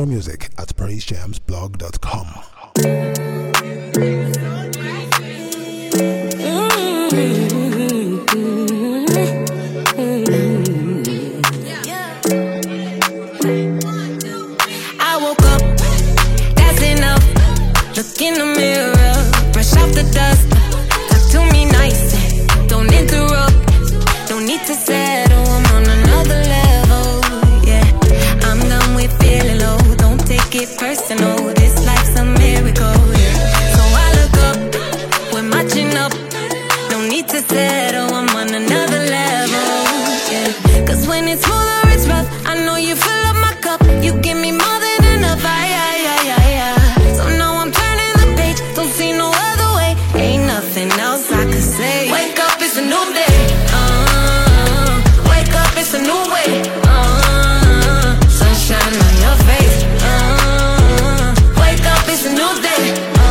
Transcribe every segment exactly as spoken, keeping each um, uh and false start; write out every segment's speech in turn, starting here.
More music at praise jams blog dot com. I woke up, that's enough. Look in the mirror, brush off the dust. Talk to me nice, don't interrupt. Don't need to settle, I'm on another level. Yeah, I'm done with feeling low. Don't take it personal, this life's a miracle. Yeah. So I look up, we're matching up. Don't need to settle, I'm on another level. Yeah, cause when it's smooth or it's rough, I know you fill up my cup. You give me more than enough. I, I, I, I, I. So now I'm turning the page, don't see no other way. Ain't nothing else I could say. Wake up, it's a new day. Uh, wake up, it's a new way. Uh, sunshine on your face. Uh, wake up, it's a new day.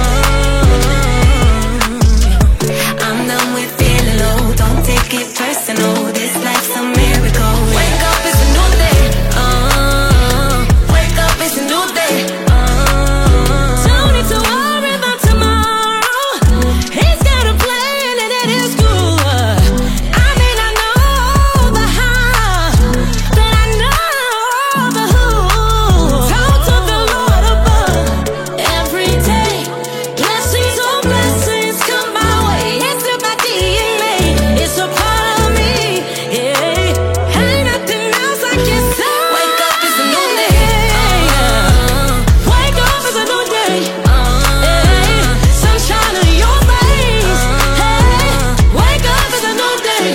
Uh, I'm done with feeling low. Don't take it personal. This life's a miracle. Wake up, it's a new day. Uh, wake up, it's a new day. Uh, don't need to worry about tomorrow. He's got a plan and it is good. I may not know the how, but I know the who. Talk to the Lord above every day. Blessings on blessings come my way. It's in my D N A. It's a part of me. Yeah, ain't nothing else I can say. Wake up, it's a new day. Uh, wake up, it's a new day. Uh, sunshine on your face. Hey, wake up, it's a new day.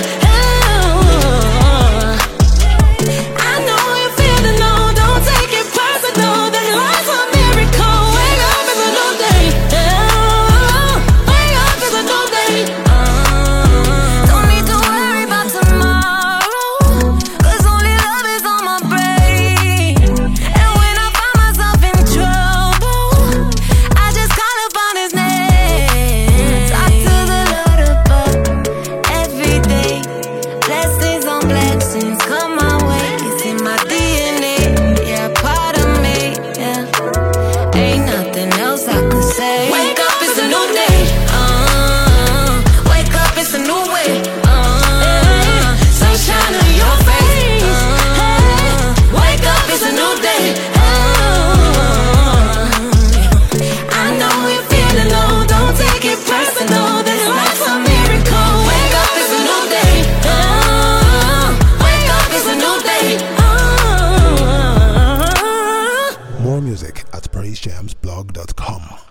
Uh, I know you're feeling low. Don't take it personal. This life's a miracle. Wake up, it's a new day. Uh, wake up, it's a new day. Uh, don't need to worry about tomorrow, cause only love is on my brain. And when I find myself in trouble, I just call upon his name. Talk to the Lord above every day. Blessings on blessings come my way. It's in my D N A. Yeah, part of me. Yeah, ain't nothing else I could say. Wake up, it's a new day. Uh, wake up, it's a new way. Uh, sunshine on your face. Uh, wake up, it's a new day. Uh, I know you're feeling low. Don't take it personal. This life's a miracle. Wake up, it's a new day. Uh, wake up, it's a new day. Uh, More music at praise jams blog dot com.